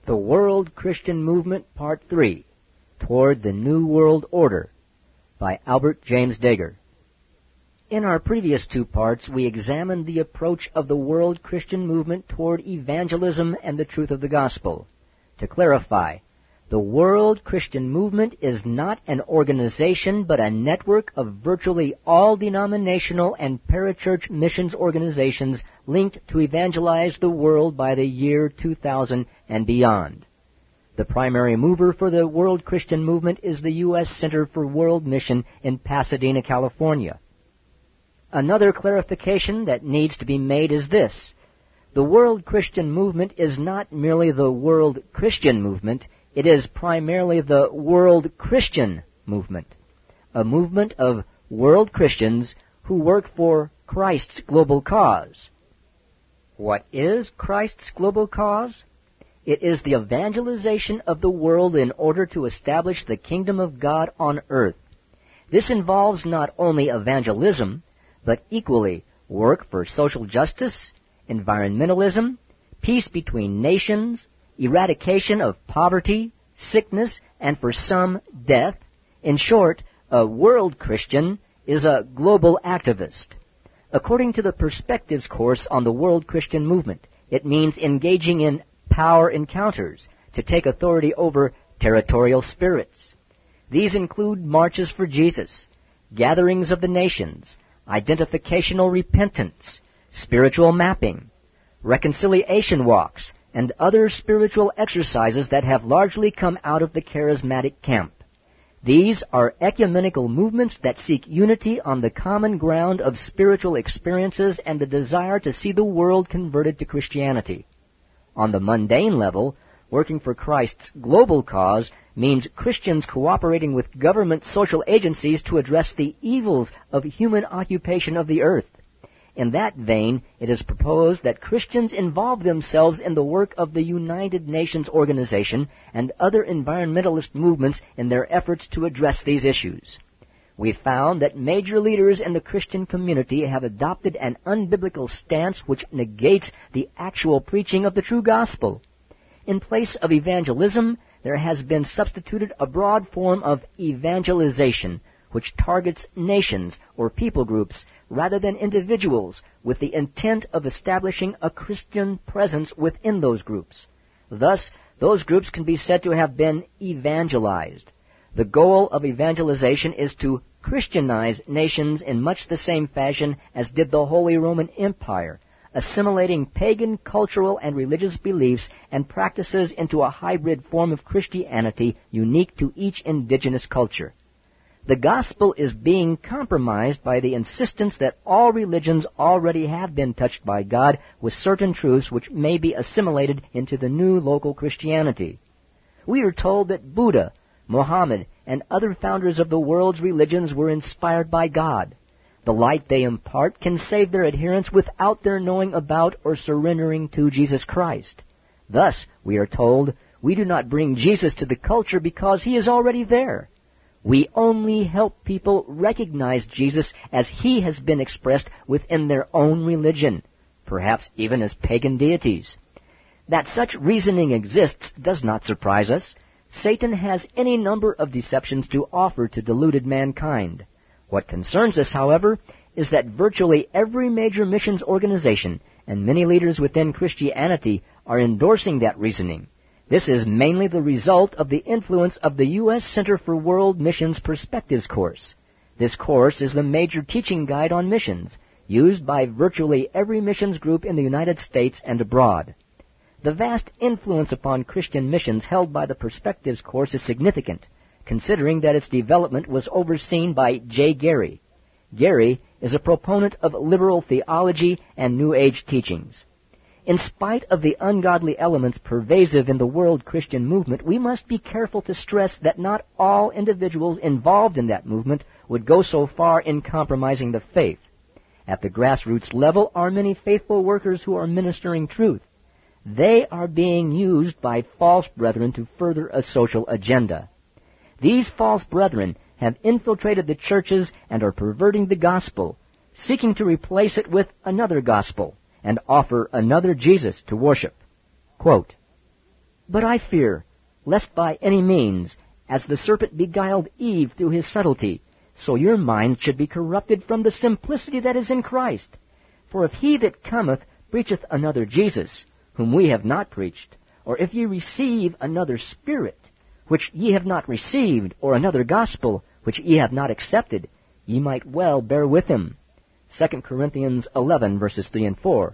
The World Christian Movement, Part 3, Toward the New World Order, by Albert James Dager. In our previous two parts, we examined the approach of the World Christian Movement toward evangelism and the truth of the gospel. To clarify, the World Christian Movement is not an organization but a network of virtually all denominational and parachurch missions organizations linked to evangelize the world by the year 2000 and beyond. The primary mover for the World Christian Movement is the U.S. Center for World Mission in Pasadena, California. Another clarification that needs to be made is this. The World Christian Movement is not merely the World Christian Movement, it is primarily the World Christian Movement, a movement of world Christians who work for Christ's global cause. What is Christ's global cause? It is the evangelization of the world in order to establish the kingdom of God on earth. This involves not only evangelism, but equally work for social justice, environmentalism, peace between nations, eradication of poverty, sickness, and for some, death. In short, a world Christian is a global activist. According to the Perspectives course on the World Christian Movement, it means engaging in power encounters to take authority over territorial spirits. These include marches for Jesus, gatherings of the nations, identificational repentance, spiritual mapping, reconciliation walks, and other spiritual exercises that have largely come out of the charismatic camp. These are ecumenical movements that seek unity on the common ground of spiritual experiences and the desire to see the world converted to Christianity. On the mundane level, working for Christ's global cause means Christians cooperating with government social agencies to address the evils of human occupation of the earth. In that vein, it is proposed that Christians involve themselves in the work of the United Nations Organization and other environmentalist movements in their efforts to address these issues. We found that major leaders in the Christian community have adopted an unbiblical stance which negates the actual preaching of the true gospel. In place of evangelism, there has been substituted a broad form of evangelization, which targets nations or people groups rather than individuals with the intent of establishing a Christian presence within those groups. Thus, those groups can be said to have been evangelized. The goal of evangelization is to Christianize nations in much the same fashion as did the Holy Roman Empire, assimilating pagan cultural and religious beliefs and practices into a hybrid form of Christianity unique to each indigenous culture. The gospel is being compromised by the insistence that all religions already have been touched by God with certain truths which may be assimilated into the new local Christianity. We are told that Buddha, Muhammad, and other founders of the world's religions were inspired by God. The light they impart can save their adherents without their knowing about or surrendering to Jesus Christ. Thus, we are told, we do not bring Jesus to the culture because he is already there. We only help people recognize Jesus as he has been expressed within their own religion, perhaps even as pagan deities. That such reasoning exists does not surprise us. Satan has any number of deceptions to offer to deluded mankind. What concerns us, however, is that virtually every major missions organization and many leaders within Christianity are endorsing that reasoning. This is mainly the result of the influence of the U.S. Center for World Missions Perspectives course. This course is the major teaching guide on missions, used by virtually every missions group in the United States and abroad. The vast influence upon Christian missions held by the Perspectives course is significant, considering that its development was overseen by J. Gary. Gary is a proponent of liberal theology and New Age teachings. In spite of the ungodly elements pervasive in the world Christian movement, we must be careful to stress that not all individuals involved in that movement would go so far in compromising the faith. At the grassroots level are many faithful workers who are ministering truth. They are being used by false brethren to further a social agenda. These false brethren have infiltrated the churches and are perverting the gospel, seeking to replace it with another gospel and offer another Jesus to worship. Quote, But I fear, lest by any means, as the serpent beguiled Eve through his subtlety, so your mind should be corrupted from the simplicity that is in Christ. For if he that cometh preacheth another Jesus, whom we have not preached, or if ye receive another Spirit, which ye have not received, or another gospel, which ye have not accepted, ye might well bear with him. 2 Corinthians 11, verses 3 and 4.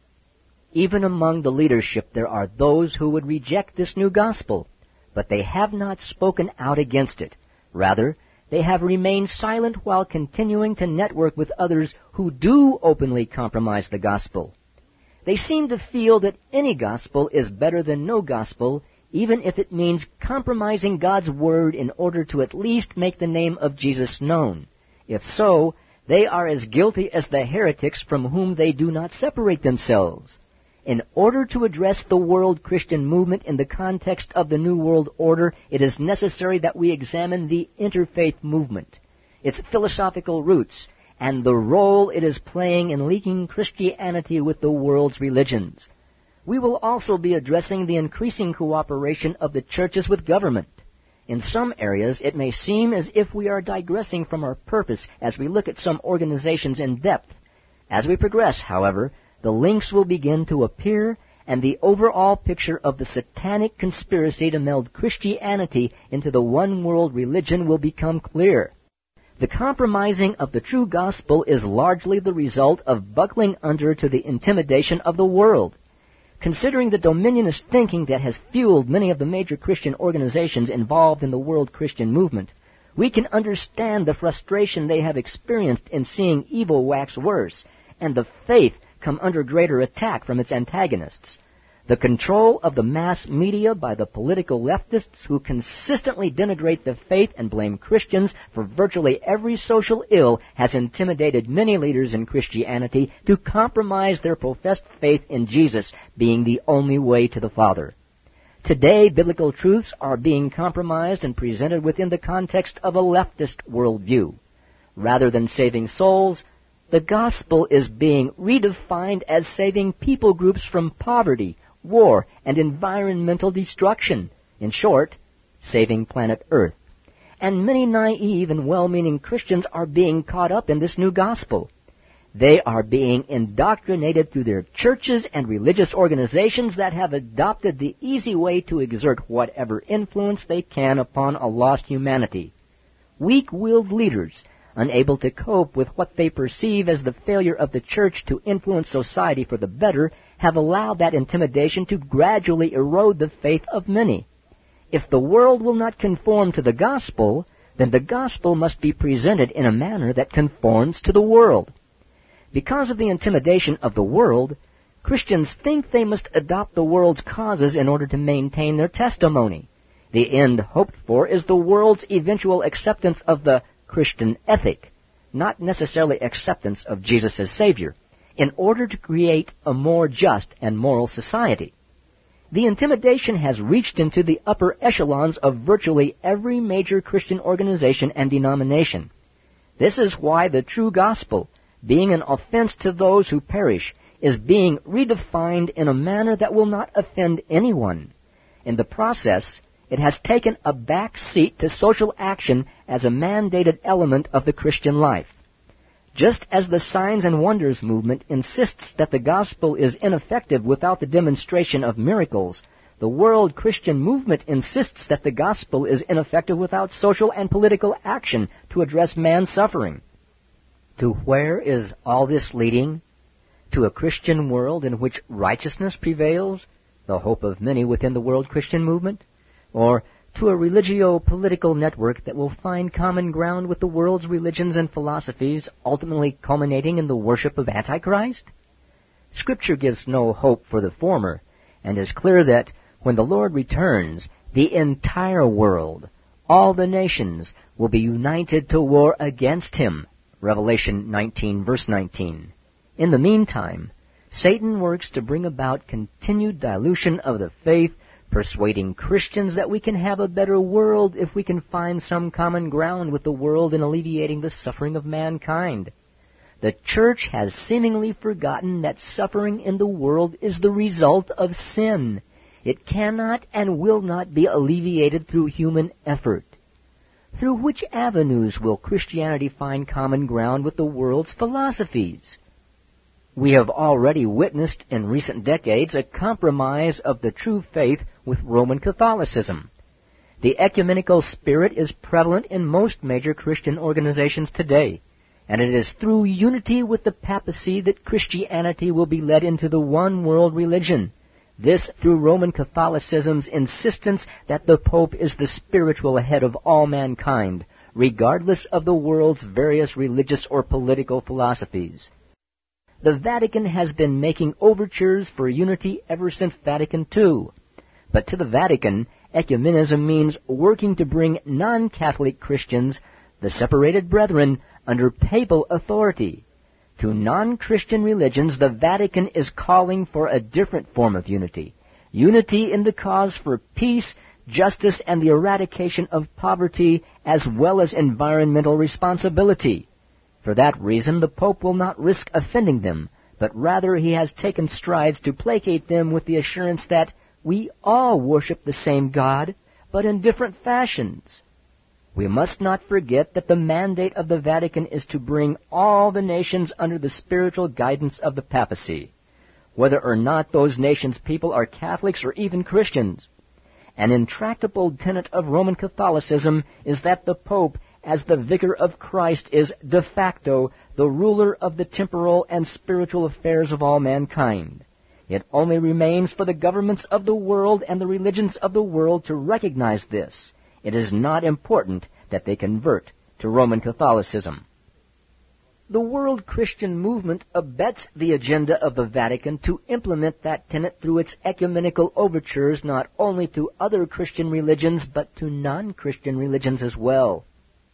Even among the leadership there are those who would reject this new gospel, but they have not spoken out against it. Rather, they have remained silent while continuing to network with others who do openly compromise the gospel. They seem to feel that any gospel is better than no gospel, even if it means compromising God's word in order to at least make the name of Jesus known. If so, they are as guilty as the heretics from whom they do not separate themselves. In order to address the world Christian movement in the context of the New World Order, it is necessary that we examine the interfaith movement, its philosophical roots, and the role it is playing in linking Christianity with the world's religions. We will also be addressing the increasing cooperation of the churches with government. In some areas, it may seem as if we are digressing from our purpose as we look at some organizations in depth. As we progress, however, the links will begin to appear, and the overall picture of the satanic conspiracy to meld Christianity into the one-world religion will become clear. The compromising of the true gospel is largely the result of buckling under to the intimidation of the world. Considering the dominionist thinking that has fueled many of the major Christian organizations involved in the world Christian movement, we can understand the frustration they have experienced in seeing evil wax worse, and the faith come under greater attack from its antagonists. The control of the mass media by the political leftists who consistently denigrate the faith and blame Christians for virtually every social ill has intimidated many leaders in Christianity to compromise their professed faith in Jesus being the only way to the Father. Today, biblical truths are being compromised and presented within the context of a leftist worldview. Rather than saving souls, the gospel is being redefined as saving people groups from poverty, war, and environmental destruction. In short, saving planet Earth. And many naive and well-meaning Christians are being caught up in this new gospel. They are being indoctrinated through their churches and religious organizations that have adopted the easy way to exert whatever influence they can upon a lost humanity. Weak-willed leaders, unable to cope with what they perceive as the failure of the church to influence society for the better, have allowed that intimidation to gradually erode the faith of many. If the world will not conform to the gospel, then the gospel must be presented in a manner that conforms to the world. Because of the intimidation of the world, Christians think they must adopt the world's causes in order to maintain their testimony. The end hoped for is the world's eventual acceptance of the Christian ethic, not necessarily acceptance of Jesus as Savior, in order to create a more just and moral society. The intimidation has reached into the upper echelons of virtually every major Christian organization and denomination. This is why the true gospel, being an offense to those who perish, is being redefined in a manner that will not offend anyone. In the process, it has taken a back seat to social action as a mandated element of the Christian life. Just as the signs and wonders movement insists that the gospel is ineffective without the demonstration of miracles, the world Christian movement insists that the gospel is ineffective without social and political action to address man's suffering. To where is all this leading? To a Christian world in which righteousness prevails, the hope of many within the world Christian movement? Or to a religio-political network that will find common ground with the world's religions and philosophies, ultimately culminating in the worship of Antichrist? Scripture gives no hope for the former, and is clear that when the Lord returns, the entire world, all the nations, will be united to war against him. Revelation 19, verse 19. In the meantime, Satan works to bring about continued dilution of the faith, persuading Christians that we can have a better world if we can find some common ground with the world in alleviating the suffering of mankind. The church has seemingly forgotten that suffering in the world is the result of sin. It cannot and will not be alleviated through human effort. Through which avenues will Christianity find common ground with the world's philosophies? We have already witnessed in recent decades a compromise of the true faith with Roman Catholicism. The ecumenical spirit is prevalent in most major Christian organizations today, and it is through unity with the papacy that Christianity will be led into the one world religion. This through Roman Catholicism's insistence that the Pope is the spiritual head of all mankind, regardless of the world's various religious or political philosophies. The Vatican has been making overtures for unity ever since Vatican II. But to the Vatican, ecumenism means working to bring non-Catholic Christians, the separated brethren, under papal authority. To non-Christian religions, the Vatican is calling for a different form of unity. Unity in the cause for peace, justice, and the eradication of poverty, as well as environmental responsibility. For that reason, the Pope will not risk offending them, but rather he has taken strides to placate them with the assurance that we all worship the same God, but in different fashions. We must not forget that the mandate of the Vatican is to bring all the nations under the spiritual guidance of the papacy, whether or not those nations' people are Catholics or even Christians. An intractable tenet of Roman Catholicism is that the Pope, as the vicar of Christ, is de facto the ruler of the temporal and spiritual affairs of all mankind. It only remains for the governments of the world and the religions of the world to recognize this. It is not important that they convert to Roman Catholicism. The world Christian movement abets the agenda of the Vatican to implement that tenet through its ecumenical overtures not only to other Christian religions but to non-Christian religions as well.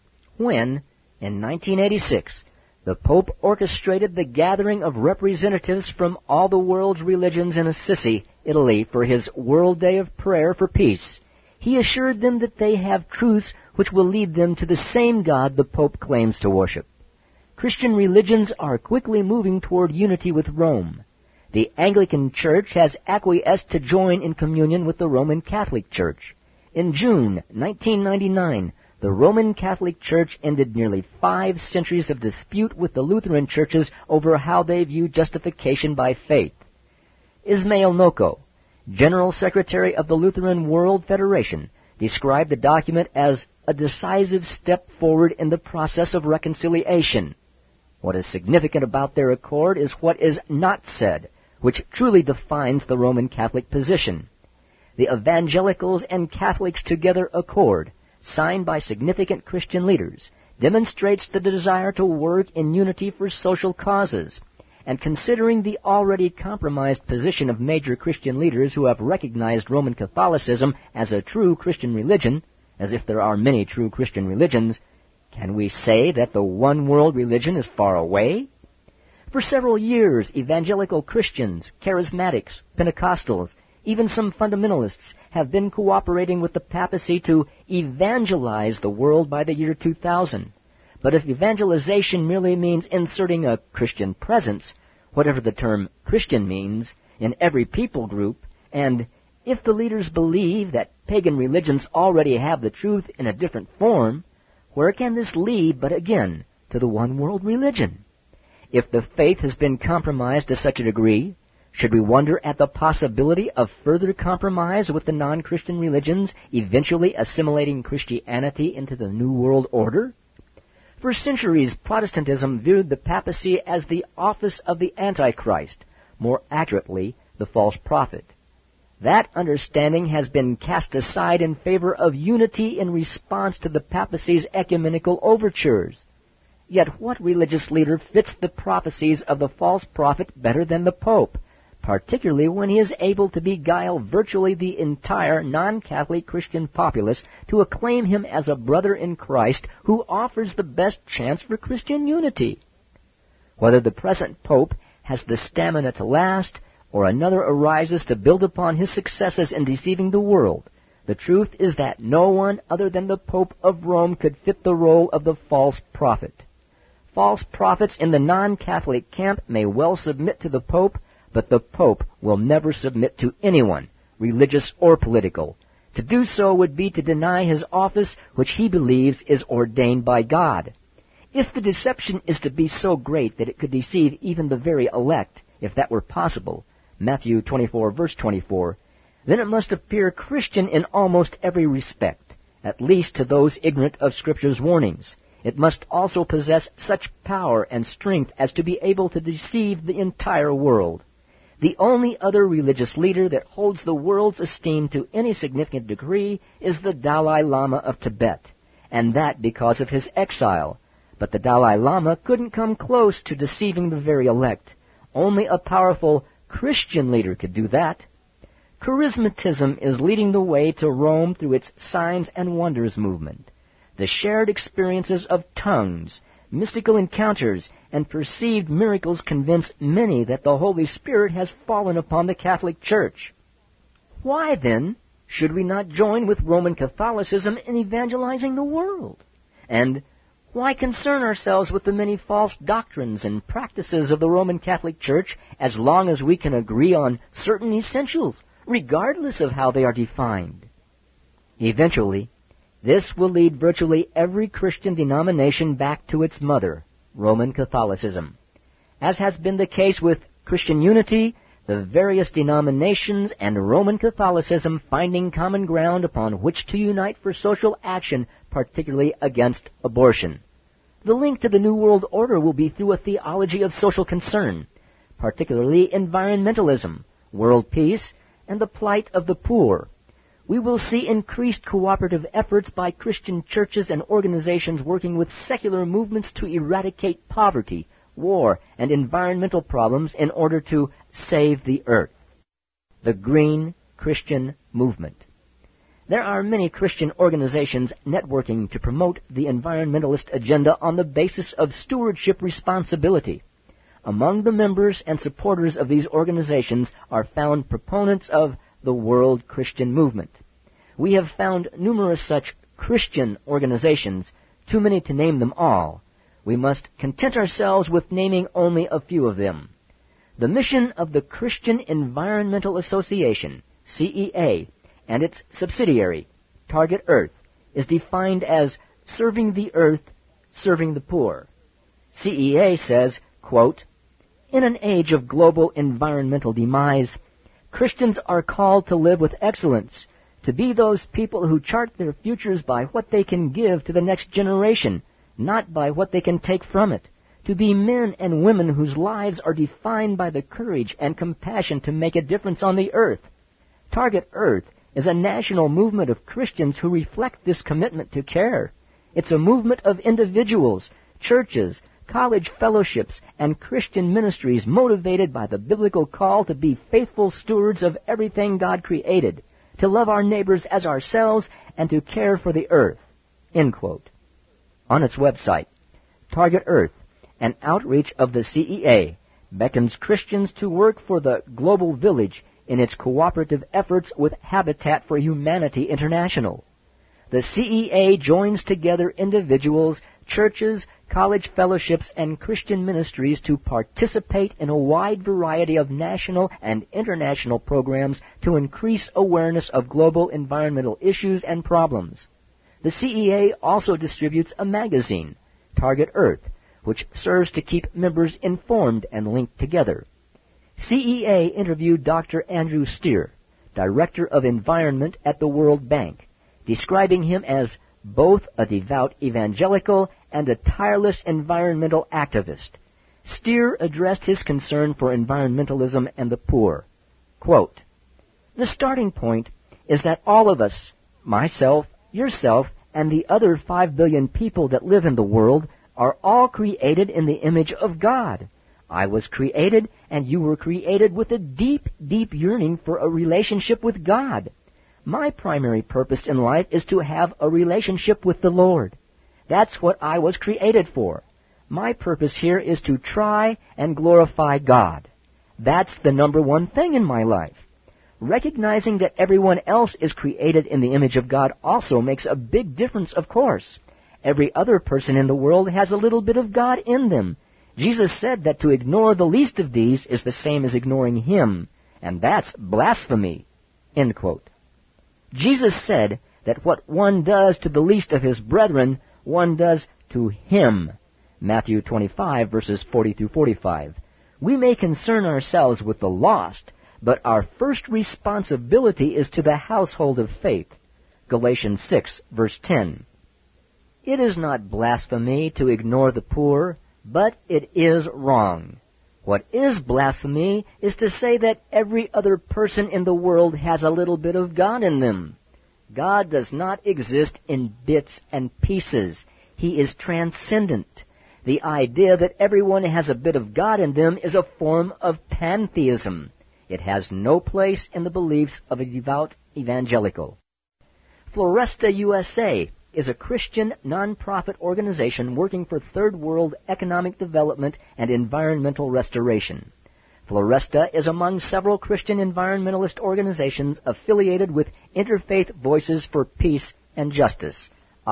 When, in 1986, the Pope orchestrated the gathering of representatives from all the world's religions in Assisi, Italy, for his World Day of Prayer for Peace, he assured them that they have truths which will lead them to the same God the Pope claims to worship. Christian religions are quickly moving toward unity with Rome. The Anglican Church has acquiesced to join in communion with the Roman Catholic Church. In June 1999, the Roman Catholic Church ended nearly 5 centuries of dispute with the Lutheran churches over how they view justification by faith. Ismail Noko, General Secretary of the Lutheran World Federation, described the document as a decisive step forward in the process of reconciliation. What is significant about their accord is what is not said, which truly defines the Roman Catholic position. The Evangelicals and Catholics Together Accord, signed by significant Christian leaders, demonstrates the desire to work in unity for social causes. And considering the already compromised position of major Christian leaders who have recognized Roman Catholicism as a true Christian religion, as if there are many true Christian religions, can we say that the one world religion is far away? For several years, evangelical Christians, charismatics, Pentecostals, even some fundamentalists have been cooperating with the papacy to evangelize the world by the year 2000. But if evangelization merely means inserting a Christian presence, whatever the term Christian means, in every people group, and if the leaders believe that pagan religions already have the truth in a different form, where can this lead but again to the one world religion? If the faith has been compromised to such a degree, should we wonder at the possibility of further compromise with the non-Christian religions, eventually assimilating Christianity into the New World Order? For centuries, Protestantism viewed the papacy as the office of the Antichrist, more accurately, the false prophet. That understanding has been cast aside in favor of unity in response to the papacy's ecumenical overtures. Yet what religious leader fits the prophecies of the false prophet better than the Pope, particularly when he is able to beguile virtually the entire non-Catholic Christian populace to acclaim him as a brother in Christ who offers the best chance for Christian unity? Whether the present Pope has the stamina to last, or another arises to build upon his successes in deceiving the world, the truth is that no one other than the Pope of Rome could fit the role of the false prophet. False prophets in the non-Catholic camp may well submit to the Pope, but the Pope will never submit to anyone religious or political. To do so would be to deny his office, which he believes is ordained by God. If the deception is to be so great that it could deceive even the very elect, if that were possible, Matthew 24, verse 24, then it must appear Christian in almost every respect, at least to those ignorant of Scripture's warnings. It must also possess such power and strength as to be able to deceive the entire world. The only other religious leader that holds the world's esteem to any significant degree is the Dalai Lama of Tibet, and that because of his exile. But the Dalai Lama couldn't come close to deceiving the very elect. Only a powerful Christian leader could do that. Charismatism is leading the way to Rome through its signs and wonders movement. The shared experiences of tongues, mystical encounters, and perceived miracles convince many that the Holy Spirit has fallen upon the Catholic Church. Why, then, should we not join with Roman Catholicism in evangelizing the world? And why concern ourselves with the many false doctrines and practices of the Roman Catholic Church as long as we can agree on certain essentials, regardless of how they are defined? Eventually, this will lead virtually every Christian denomination back to its mother, Roman Catholicism. As has been the case with Christian unity, the various denominations and Roman Catholicism finding common ground upon which to unite for social action, particularly against abortion. The link to the New World Order will be through a theology of social concern, particularly environmentalism, world peace, and the plight of the poor. We will see increased cooperative efforts by Christian churches and organizations working with secular movements to eradicate poverty, war, and environmental problems in order to save the earth. The Green Christian Movement. There are many Christian organizations networking to promote the environmentalist agenda on the basis of stewardship responsibility. Among the members and supporters of these organizations are found proponents of the World Christian Movement. We have found numerous such Christian organizations, too many to name them all. We must content ourselves with naming only a few of them. The mission of the Christian Environmental Association, CEA, and its subsidiary, Target Earth, is defined as serving the earth, serving the poor. CEA says, quote, "In an age of global environmental demise, Christians are called to live with excellence, to be those people who chart their futures by what they can give to the next generation, not by what they can take from it, to be men and women whose lives are defined by the courage and compassion to make a difference on the earth. Target Earth is a national movement of Christians who reflect this commitment to care. It's a movement of individuals, churches, college fellowships, and Christian ministries motivated by the biblical call to be faithful stewards of everything God created, to love our neighbors as ourselves, and to care for the earth." End quote. On its website, Target Earth, an outreach of the CEA, beckons Christians to work for the global village in its cooperative efforts with Habitat for Humanity International. The CEA joins together individuals, churches, college fellowships, and Christian ministries to participate in a wide variety of national and international programs to increase awareness of global environmental issues and problems. The CEA also distributes a magazine, Target Earth, which serves to keep members informed and linked together. CEA interviewed Dr. Andrew Steer, Director of Environment at the World Bank, describing him as both a devout evangelical and a tireless environmental activist. Steer addressed his concern for environmentalism and the poor. Quote, "The starting point is that all of us, myself, yourself, and the other 5 billion people that live in the world, are all created in the image of God. I was created, and you were created with a deep, deep yearning for a relationship with God. My primary purpose in life is to have a relationship with the Lord. That's what I was created for. My purpose here is to try and glorify God. That's the number one thing in my life. Recognizing that everyone else is created in the image of God also makes a big difference, of course. Every other person in the world has a little bit of God in them. Jesus said that to ignore the least of these is the same as ignoring Him, and that's blasphemy." End quote. Jesus said that what one does to the least of his brethren, one does to him. Matthew 25, verses 40 through 45. We may concern ourselves with the lost, but our first responsibility is to the household of faith. Galatians 6, verse 10. It is not blasphemy to ignore the poor, but it is wrong. What is blasphemy is to say that every other person in the world has a little bit of God in them. God does not exist in bits and pieces. He is transcendent. The idea that everyone has a bit of God in them is a form of pantheism. It has no place in the beliefs of a devout evangelical. Floresta USA is a Christian non-profit organization working for third world economic development and environmental restoration. Floresta is among several Christian environmentalist organizations affiliated with Interfaith Voices for Peace and Justice,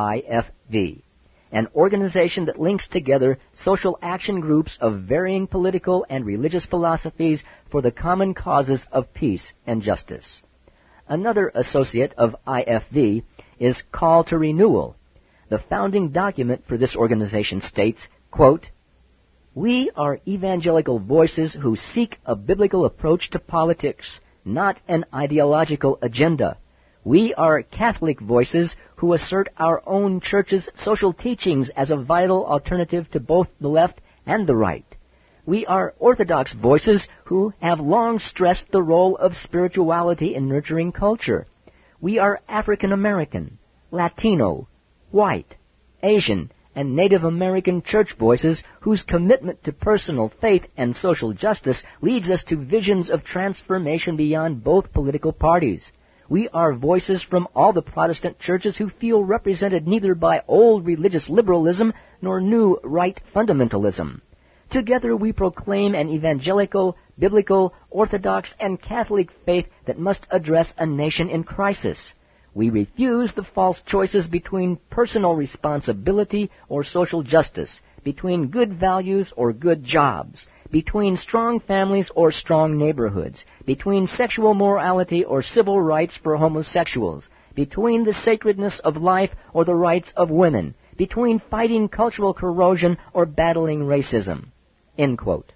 IFV, an organization that links together social action groups of varying political and religious philosophies for the common causes of peace and justice. Another associate of IFV is Call to Renewal. The founding document for this organization states, quote, "We are evangelical voices who seek a biblical approach to politics, not an ideological agenda. We are Catholic voices who assert our own church's social teachings as a vital alternative to both the left and the right. We are Orthodox voices who have long stressed the role of spirituality in nurturing culture. We are African American, Latino, white, Asian, and Native American church voices whose commitment to personal faith and social justice leads us to visions of transformation beyond both political parties. We are voices from all the Protestant churches who feel represented neither by old religious liberalism nor new right fundamentalism. Together we proclaim an evangelical, biblical, Orthodox, and Catholic faith that must address a nation in crisis. We refuse the false choices between personal responsibility or social justice, between good values or good jobs, between strong families or strong neighborhoods, between sexual morality or civil rights for homosexuals, between the sacredness of life or the rights of women, between fighting cultural corrosion or battling racism." End quote.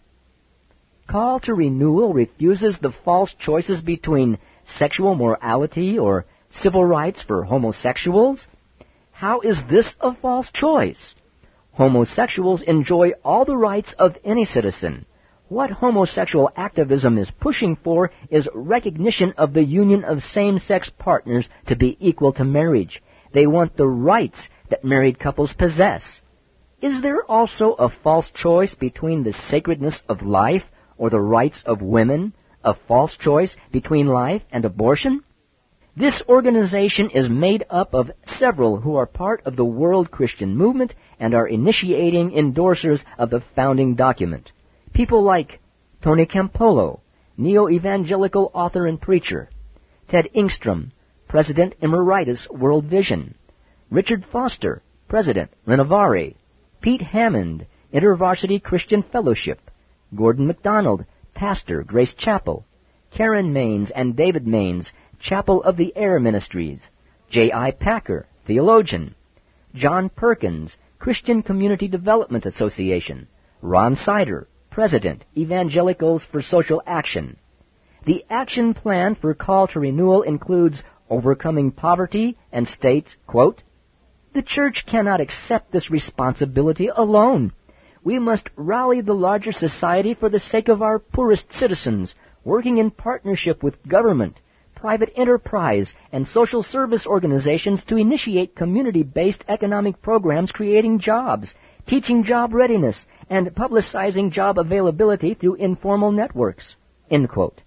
Call to Renewal refuses the false choices between sexual morality or civil rights for homosexuals. How is this a false choice? Homosexuals enjoy all the rights of any citizen. What homosexual activism is pushing for is recognition of the union of same-sex partners to be equal to marriage. They want the rights that married couples possess. Is there also a false choice between the sacredness of life or the rights of women, a false choice between life and abortion? This organization is made up of several who are part of the World Christian Movement and are initiating endorsers of the founding document. People like Tony Campolo, neo-evangelical author and preacher; Ted Engstrom, President Emeritus World Vision; Richard Foster, President Renovare; Pete Hammond, InterVarsity Christian Fellowship; Gordon MacDonald, Pastor, Grace Chapel; Karen Maines and David Maines, Chapel of the Air Ministries; J.I. Packer, theologian; John Perkins, Christian Community Development Association; Ron Sider, President, Evangelicals for Social Action. The action plan for Call to Renewal includes overcoming poverty and states, quote, "The church cannot accept this responsibility alone. We must rally the larger society for the sake of our poorest citizens, working in partnership with government, private enterprise, and social service organizations to initiate community-based economic programs creating jobs, teaching job readiness, and publicizing job availability through informal networks." End quote.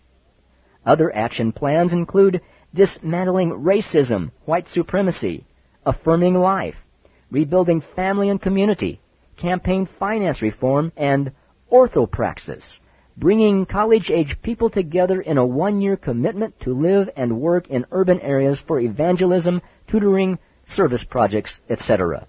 Other action plans include dismantling racism, white supremacy, affirming life, rebuilding family and community, campaign finance reform, and orthopraxis, bringing college-age people together in a one-year commitment to live and work in urban areas for evangelism, tutoring, service projects, etc.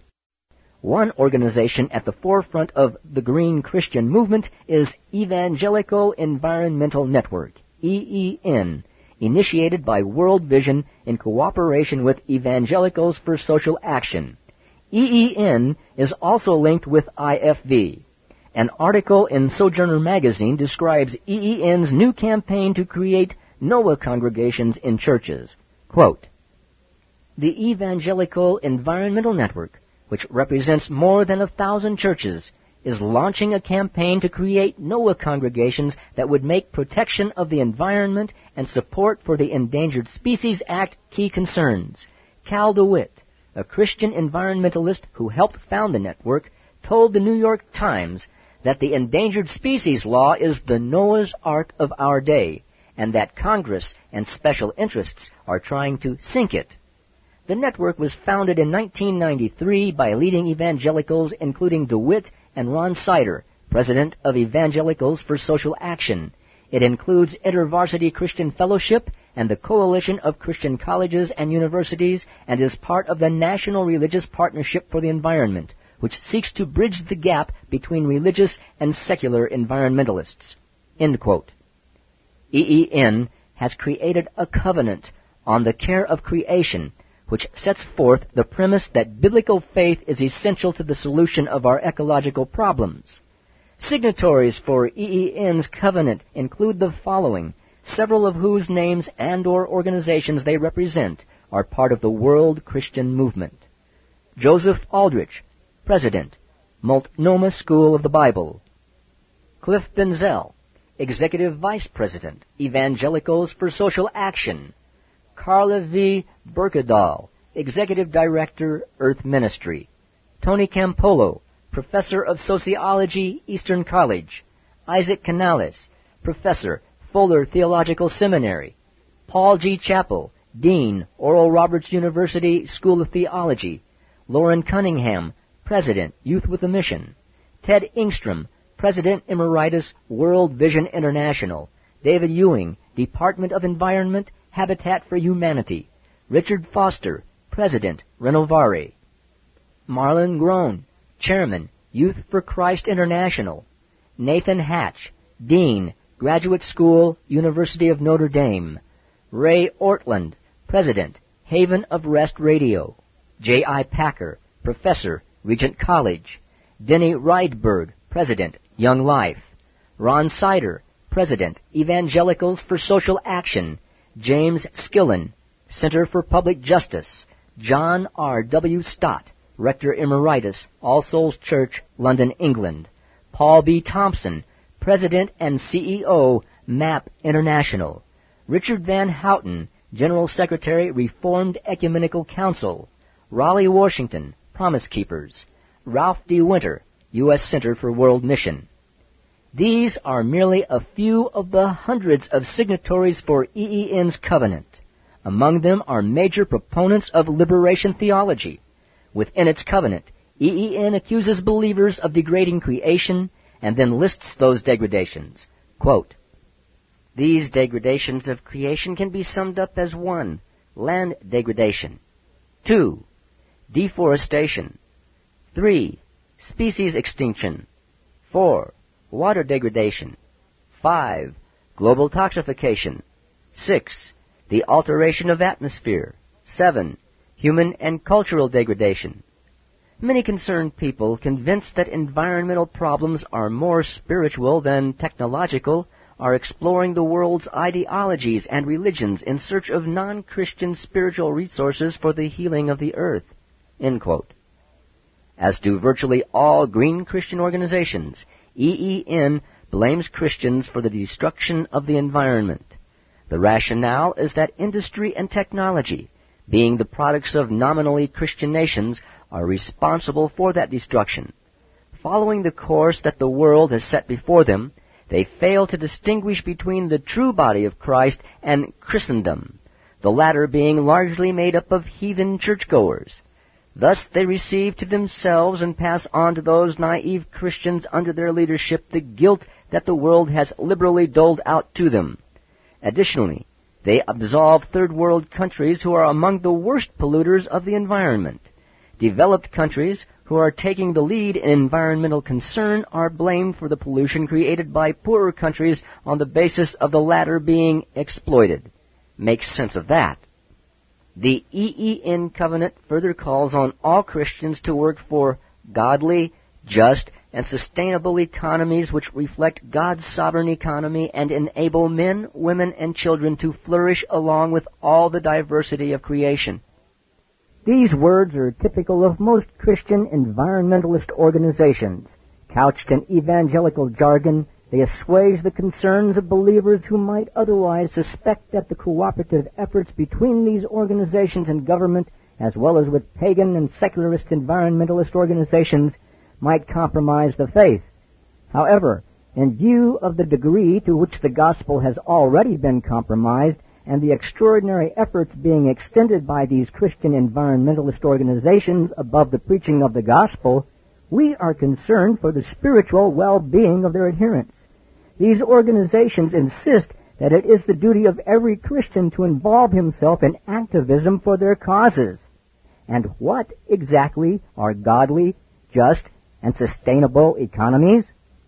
One organization at the forefront of the Green Christian Movement is Evangelical Environmental Network, EEN. initiated by World Vision in cooperation with Evangelicals for Social Action. EEN is also linked with IFV. An article in Sojourner magazine describes EEN's new campaign to create Noah congregations in churches. Quote, "The Evangelical Environmental Network, which represents more than 1,000 churches, is launching a campaign to create Noah congregations that would make protection of the environment and support for the Endangered Species Act key concerns." Cal DeWitt, a Christian environmentalist who helped found the network, told the New York Times that the Endangered Species Law is the Noah's Ark of our day, and that Congress and special interests are trying to sink it. The network was founded in 1993 by leading evangelicals including DeWitt and Ron Sider, president of Evangelicals for Social Action. It includes InterVarsity Christian Fellowship and the Coalition of Christian Colleges and Universities, and is part of the National Religious Partnership for the Environment, which seeks to bridge the gap between religious and secular environmentalists. End quote. EEN has created a covenant on the care of creation, which sets forth the premise that biblical faith is essential to the solution of our ecological problems. Signatories for EEN's covenant include the following, several of whose names and/or organizations they represent are part of the World Christian Movement. Joseph Aldrich, President, Multnomah School of the Bible. Cliff Benzel, Executive Vice President, Evangelicals for Social Action. Carla V. Berkedahl, Executive Director, Earth Ministry. Tony Campolo, Professor of Sociology, Eastern College. Isaac Canales, Professor, Fuller Theological Seminary. Paul G. Chappell, Dean, Oral Roberts University School of Theology. Lauren Cunningham, President, Youth with a Mission. Ted Engstrom, President Emeritus, World Vision International. David Ewing, Department of Environment, Habitat for Humanity. Richard Foster, President, Renovare. Marlon Groen, Chairman, Youth for Christ International. Nathan Hatch, Dean, Graduate School, University of Notre Dame. Ray Ortland, President, Haven of Rest Radio. J.I. Packer, Professor, Regent College. Denny Rydberg, President, Young Life. Ron Sider, President, Evangelicals for Social Action. James Skillen, Center for Public Justice. John R. W. Stott, Rector Emeritus, All Souls Church, London, England. Paul B. Thompson, President and CEO, MAP International. Richard Van Houten, General Secretary, Reformed Ecumenical Council. Raleigh, Washington, Promise Keepers. Ralph D. Winter, U.S. Center for World Mission. These are merely a few of the hundreds of signatories for EEN's covenant. Among them are major proponents of liberation theology. Within its covenant, EEN accuses believers of degrading creation and then lists those degradations. Quote, "These degradations of creation can be summed up as 1. Land degradation. 2. Deforestation. 3. Species extinction. 4. Water degradation. 5. Global toxification. 6. The alteration of atmosphere. 7. Human and cultural degradation." Many concerned people, convinced that environmental problems are more spiritual than technological, are exploring the world's ideologies and religions in search of non-Christian spiritual resources for the healing of the earth. End quote. As do virtually all green Christian organizations, EEN blames Christians for the destruction of the environment. The rationale is that industry and technology, being the products of nominally Christian nations, are responsible for that destruction. Following the course that the world has set before them, they fail to distinguish between the true body of Christ and Christendom, the latter being largely made up of heathen churchgoers. Thus they receive to themselves and pass on to those naive Christians under their leadership the guilt that the world has liberally doled out to them. Additionally, they absolve third world countries who are among the worst polluters of the environment. Developed countries who are taking the lead in environmental concern are blamed for the pollution created by poorer countries on the basis of the latter being exploited. makes sense of that. The EEN covenant further calls on all Christians to work for godly, just, and sustainable economies which reflect God's sovereign economy and enable men, women, and children to flourish along with all the diversity of creation. These words are typical of most Christian environmentalist organizations. Couched in evangelical jargon, they assuage the concerns of believers who might otherwise suspect that the cooperative efforts between these organizations and government, as well as with pagan and secularist environmentalist organizations, might compromise the faith. However, in view of the degree to which the gospel has already been compromised and the extraordinary efforts being extended by these Christian environmentalist organizations above the preaching of the gospel, we are concerned for the spiritual well-being of their adherents. These organizations insist that it is the duty of every Christian to involve himself in activism for their causes. And what exactly are godly, just, and sustainable economies?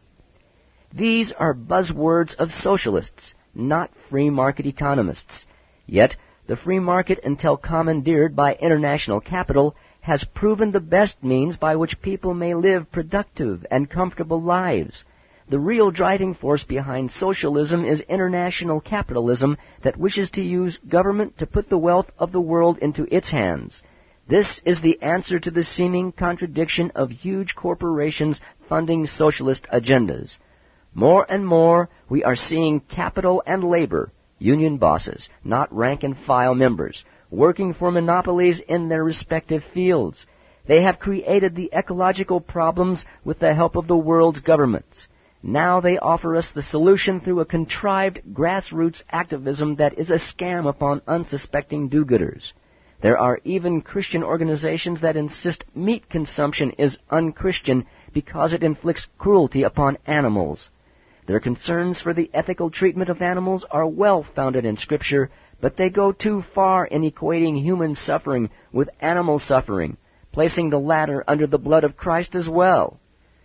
These are buzzwords of socialists, not free market economists. Yet, the free market, until commandeered by international capital, has proven the best means by which people may live productive and comfortable lives. The real driving force behind socialism is international capitalism that wishes to use government to put the wealth of the world into its hands. This is the answer to the seeming contradiction of huge corporations funding socialist agendas. More and more, we are seeing capital and labor, union bosses, not rank-and-file members, working for monopolies in their respective fields. They have created the ecological problems with the help of the world's governments. Now they offer us the solution through a contrived grassroots activism that is a scam upon unsuspecting do-gooders. There are even Christian organizations that insist meat consumption is unchristian because it inflicts cruelty upon animals. Their concerns for the ethical treatment of animals are well founded in Scripture, but they go too far in equating human suffering with animal suffering, placing the latter under the blood of Christ as well.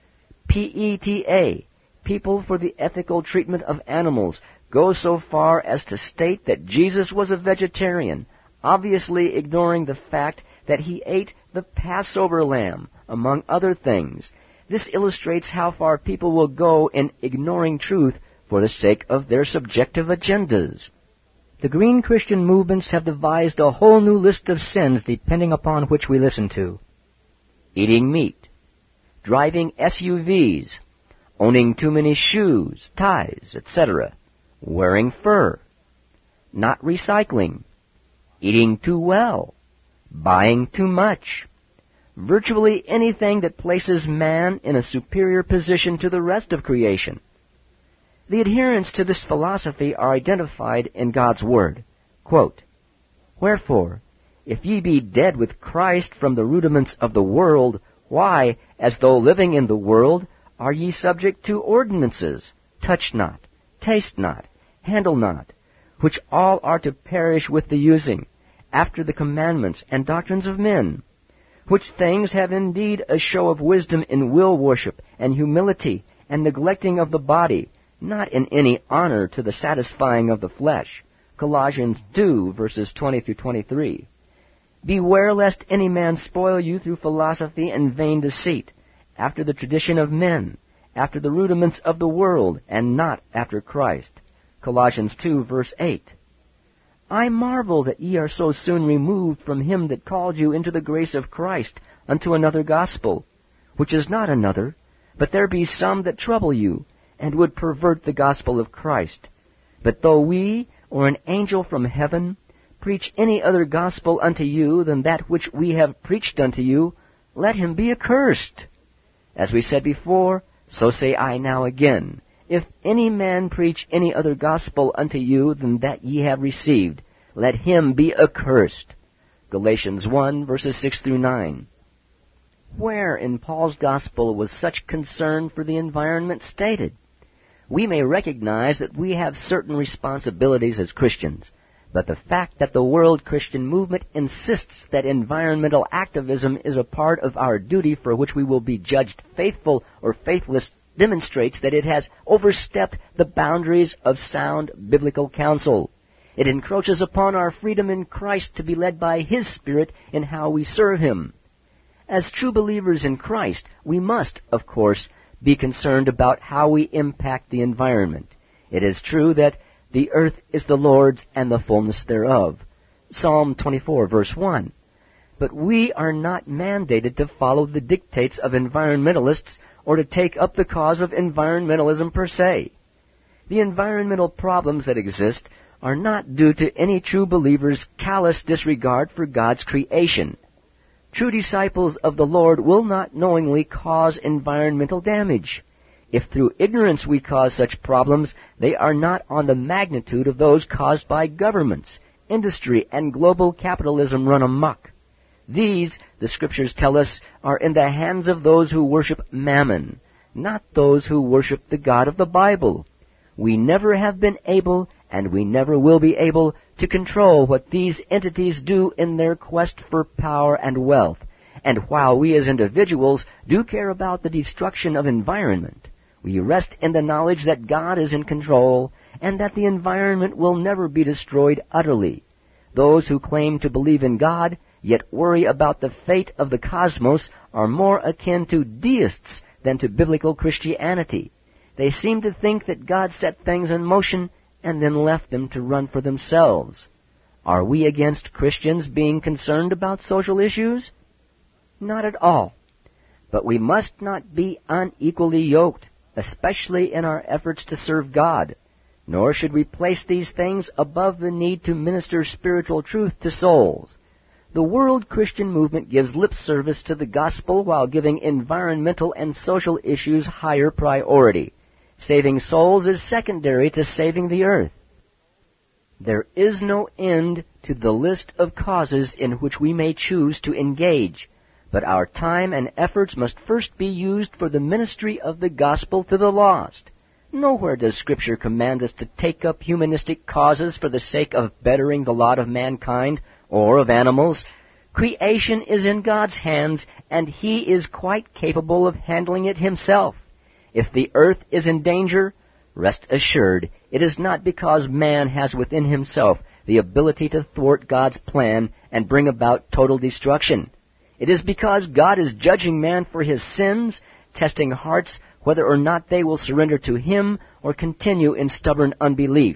PETA, People for the Ethical Treatment of Animals, go so far as to state that Jesus was a vegetarian, obviously ignoring the fact that he ate the Passover lamb, among other things. This illustrates how far people will go in ignoring truth for the sake of their subjective agendas. The green Christian movements have devised a whole new list of sins depending upon which we listen to. Eating meat, driving SUVs, owning too many shoes, ties, etc., wearing fur, not recycling, eating too well, buying too much, virtually anything that places man in a superior position to the rest of creation. The adherents to this philosophy are identified in God's Word. Quote, Wherefore, if ye be dead with Christ from the rudiments of the world, why, as though living in the world, are ye subject to ordinances? Touch not, taste not, handle not, which all are to perish with the using, after the commandments and doctrines of men, which things have indeed a show of wisdom in will worship and humility and neglecting of the body, not in any honor to the satisfying of the flesh. Colossians 2, verses 20 through 23. Beware lest any man spoil you through philosophy and vain deceit, after the tradition of men, after the rudiments of the world, and not after Christ. Colossians 2, verse 8. I marvel that ye are so soon removed from him that called you into the grace of Christ unto another gospel, which is not another, but there be some that trouble you, and would pervert the gospel of Christ. But though we, or an angel from heaven, preach any other gospel unto you than that which we have preached unto you, let him be accursed. As we said before, so say I now again, if any man preach any other gospel unto you than that ye have received, let him be accursed. Galatians 1, verses 6 through 9. Where in Paul's gospel was such concern for the environment stated? We may recognize that we have certain responsibilities as Christians, but the fact that the world Christian movement insists that environmental activism is a part of our duty for which we will be judged faithful or faithless demonstrates that it has overstepped the boundaries of sound biblical counsel. It encroaches upon our freedom in Christ to be led by His Spirit in how we serve Him. As true believers in Christ, we must, of course, be concerned about how we impact the environment. It is true that the earth is the Lord's and the fullness thereof. Psalm 24, verse 1. But we are not mandated to follow the dictates of environmentalists or to take up the cause of environmentalism per se. The environmental problems that exist are not due to any true believer's callous disregard for God's creation. True disciples of the Lord will not knowingly cause environmental damage. If through ignorance we cause such problems, they are not on the magnitude of those caused by governments, industry, and global capitalism run amok. These, the Scriptures tell us, are in the hands of those who worship Mammon, not those who worship the God of the Bible. We never have been able, and we never will be able, to control what these entities do in their quest for power and wealth. And while we as individuals do care about the destruction of environment, we rest in the knowledge that God is in control and that the environment will never be destroyed utterly. Those who claim to believe in God, yet worry about the fate of the cosmos, are more akin to deists than to biblical Christianity. They seem to think that God set things in motion and then left them to run for themselves. Are we against Christians being concerned about social issues? Not at all. But we must not be unequally yoked, especially in our efforts to serve God. Nor should we place these things above the need to minister spiritual truth to souls. The world Christian movement gives lip service to the gospel while giving environmental and social issues higher priority. Saving souls is secondary to saving the earth. There is no end to the list of causes in which we may choose to engage, but our time and efforts must first be used for the ministry of the gospel to the lost. Nowhere does Scripture command us to take up humanistic causes for the sake of bettering the lot of mankind or of animals. Creation is in God's hands, and He is quite capable of handling it Himself. If the earth is in danger, rest assured, it is not because man has within himself the ability to thwart God's plan and bring about total destruction. It is because God is judging man for his sins, testing hearts whether or not they will surrender to Him or continue in stubborn unbelief.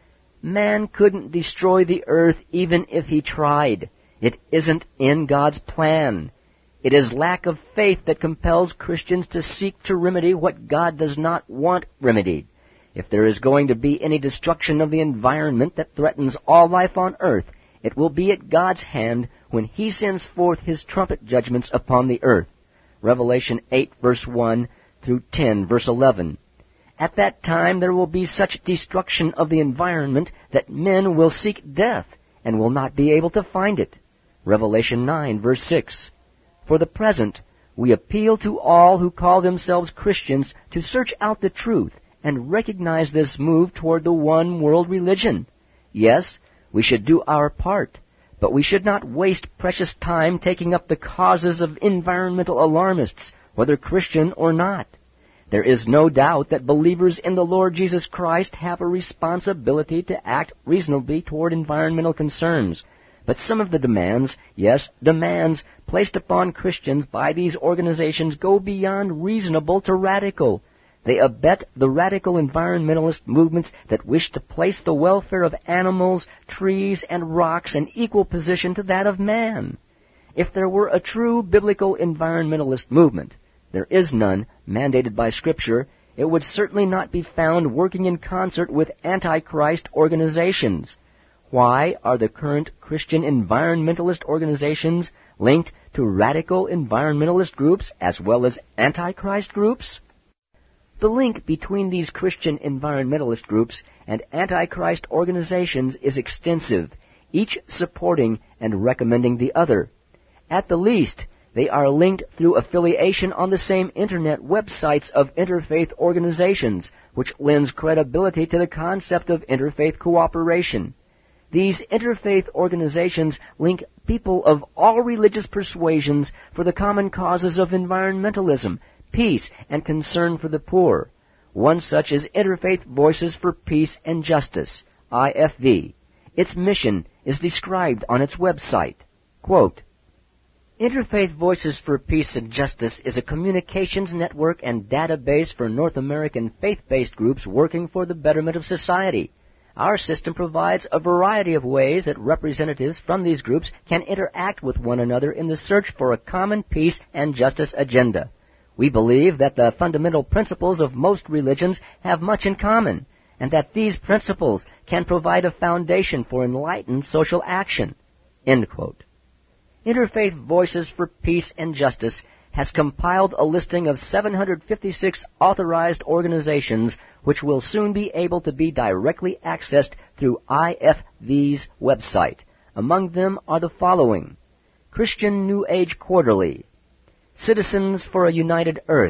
Man couldn't destroy the earth even if he tried. It isn't in God's plan. It is lack of faith that compels Christians to seek to remedy what God does not want remedied. If there is going to be any destruction of the environment that threatens all life on earth, it will be at God's hand when He sends forth His trumpet judgments upon the earth. Revelation 8, verse 1 through 10, verse 11. At that time there will be such destruction of the environment that men will seek death and will not be able to find it. Revelation 9, verse 6. For the present, we appeal to all who call themselves Christians to search out the truth and recognize this move toward the one world religion. Yes, we should do our part, but we should not waste precious time taking up the causes of environmental alarmists, whether Christian or not. There is no doubt that believers in the Lord Jesus Christ have a responsibility to act reasonably toward environmental concerns. But some of the demands, yes, demands, placed upon Christians by these organizations go beyond reasonable to radical. They abet the radical environmentalist movements that wish to place the welfare of animals, trees, and rocks in equal position to that of man. If there were a true biblical environmentalist movement, there is none mandated by Scripture, it would certainly not be found working in concert with Antichrist organizations. Why are the current Christian environmentalist organizations linked to radical environmentalist groups as well as Antichrist groups? The link between these Christian environmentalist groups and Antichrist organizations is extensive, each supporting and recommending the other. At the least, they are linked through affiliation on the same Internet websites of interfaith organizations, which lends credibility to the concept of interfaith cooperation. These interfaith organizations link people of all religious persuasions for the common causes of environmentalism, peace, and concern for the poor. One such is Interfaith Voices for Peace and Justice, IFV. Its mission is described on its website. Quote, Interfaith Voices for Peace and Justice is a communications network and database for North American faith-based groups working for the betterment of society. Our system provides a variety of ways that representatives from these groups can interact with one another in the search for a common peace and justice agenda. We believe that the fundamental principles of most religions have much in common, and that these principles can provide a foundation for enlightened social action. End quote. Interfaith Voices for Peace and Justice has compiled a listing of 756 authorized organizations which will soon be able to be directly accessed through IFV's website. Among them are the following: Christian New Age Quarterly, Citizens for a United Earth,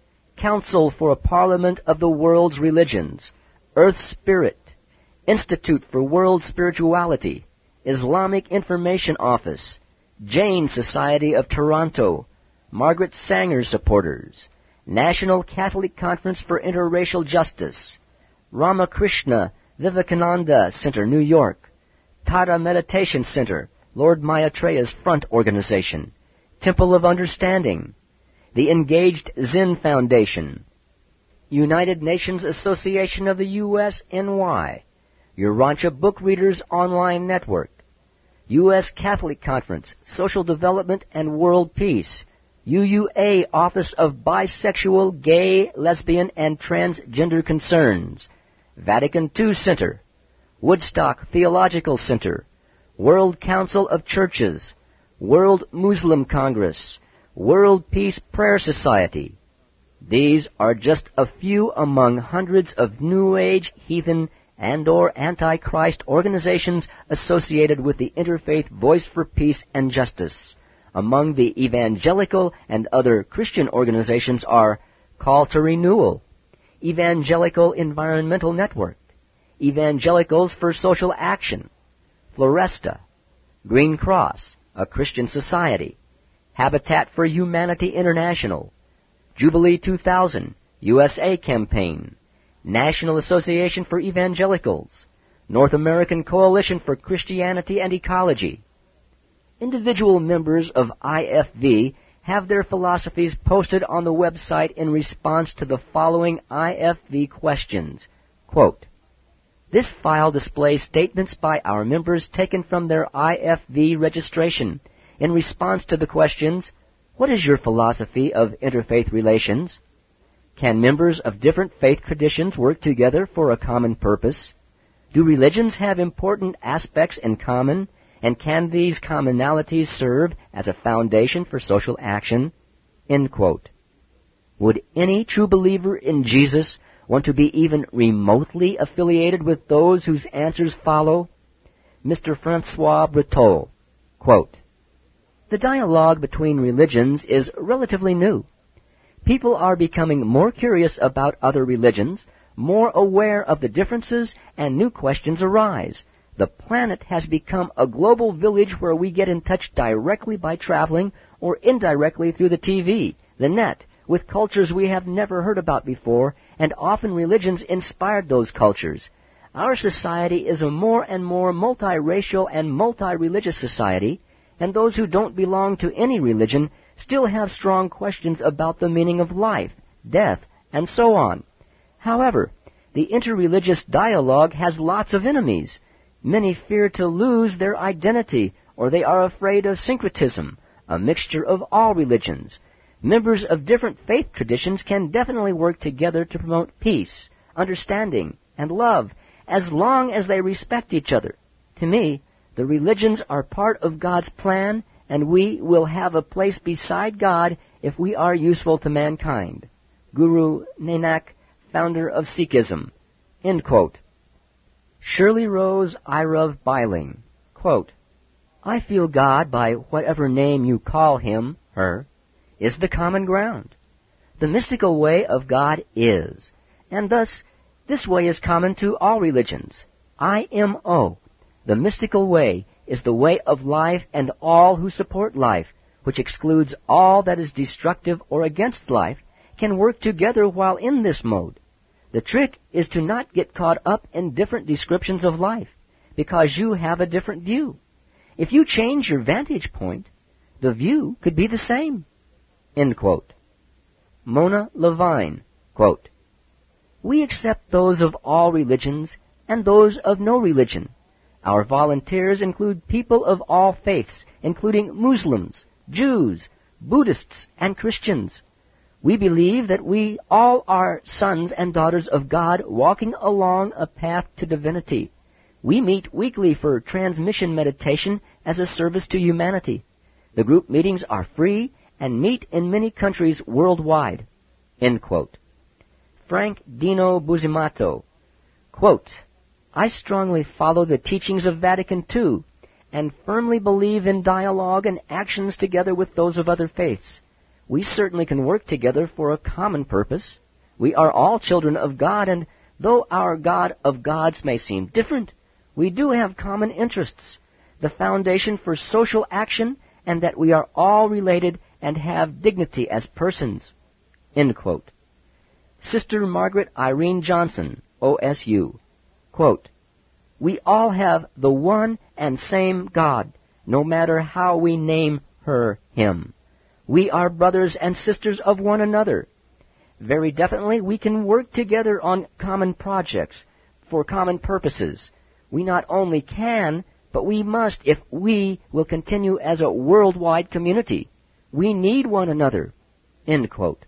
Council for a Parliament of the World's Religions, Earth Spirit, Institute for World Spirituality, Islamic Information Office, Jain Society of Toronto, Margaret Sanger Supporters, National Catholic Conference for Interracial Justice, Ramakrishna Vivekananda Center, New York, Tara Meditation Center, Lord Maitreya's Front Organization, Temple of Understanding, the Engaged Zen Foundation, United Nations Association of the USNY, Urantia Book Readers Online Network, U.S. Catholic Conference, Social Development and World Peace, UUA Office of Bisexual, Gay, Lesbian, and Transgender Concerns, Vatican II Center, Woodstock Theological Center, World Council of Churches, World Muslim Congress, World Peace Prayer Society. These are just a few among hundreds of New Age, heathen, and/or Antichrist organizations associated with the Interfaith Voice for Peace and Justice. Among the evangelical and other Christian organizations are Call to Renewal, Evangelical Environmental Network, Evangelicals for Social Action, Floresta, Green Cross, a Christian society, Habitat for Humanity International, Jubilee 2000, USA Campaign, National Association for Evangelicals, North American Coalition for Christianity and Ecology. Individual members of IFV have their philosophies posted on the website in response to the following IFV questions. Quote, This file displays statements by our members taken from their IFV registration in response to the questions, What is your philosophy of interfaith relations? Can members of different faith traditions work together for a common purpose? Do religions have important aspects in common, and can these commonalities serve as a foundation for social action? End quote. Would any true believer in Jesus want to be even remotely affiliated with those whose answers follow? Mr. Francois Breteau, quote, The dialogue between religions is relatively new. People are becoming more curious about other religions, more aware of the differences, and new questions arise. The planet has become a global village where we get in touch directly by traveling or indirectly through the TV, the net, with cultures we have never heard about before, and often religions inspired those cultures. Our society is a more and more multiracial and multi-religious society, and those who don't belong to any religion still have strong questions about the meaning of life, death, and so on. However, the interreligious dialogue has lots of enemies. Many fear to lose their identity, or they are afraid of syncretism, a mixture of all religions. Members of different faith traditions can definitely work together to promote peace, understanding, and love, as long as they respect each other. To me, the religions are part of God's plan, and we will have a place beside God if we are useful to mankind. Guru Nanak, founder of Sikhism. End quote. Shirley Rose Irav Biling, quote, I feel God, by whatever name you call him, her, is the common ground. The mystical way of God is, and thus this way is common to all religions. IMO, the mystical way, is the way of life, and all who support life, which excludes all that is destructive or against life, can work together while in this mode. The trick is to not get caught up in different descriptions of life, because you have a different view. If you change your vantage point, the view could be the same." End quote. Mona Levine, quote, "We accept those of all religions and those of no religion. Our volunteers include people of all faiths, including Muslims, Jews, Buddhists, and Christians. We believe that we all are sons and daughters of God walking along a path to divinity. We meet weekly for transmission meditation as a service to humanity. The group meetings are free and meet in many countries worldwide." End quote. Frank Dino Busimato, quote, "I strongly follow the teachings of Vatican II and firmly believe in dialogue and actions together with those of other faiths. We certainly can work together for a common purpose. We are all children of God, and though our God of gods may seem different, we do have common interests, the foundation for social action, and that we are all related and have dignity as persons." End quote. Sister Margaret Irene Johnson, OSU, quote, "We all have the one and same God, no matter how we name her, him. We are brothers and sisters of one another. Very definitely we can work together on common projects for common purposes. We not only can, but we must if we will continue as a worldwide community. We need one another." End quote.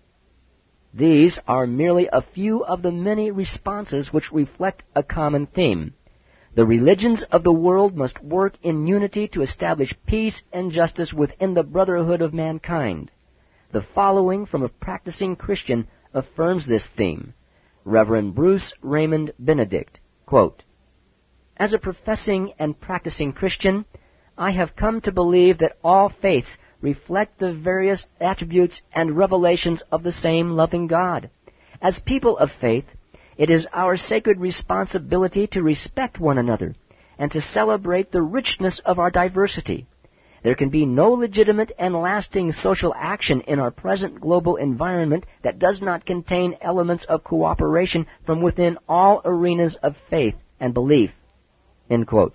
These are merely a few of the many responses which reflect a common theme. The religions of the world must work in unity to establish peace and justice within the brotherhood of mankind. The following from a practicing Christian affirms this theme. Reverend Bruce Raymond Benedict, quote, "As a professing and practicing Christian, I have come to believe that all faiths reflect the various attributes and revelations of the same loving God. As people of faith, it is our sacred responsibility to respect one another and to celebrate the richness of our diversity. There can be no legitimate and lasting social action in our present global environment that does not contain elements of cooperation from within all arenas of faith and belief." End quote.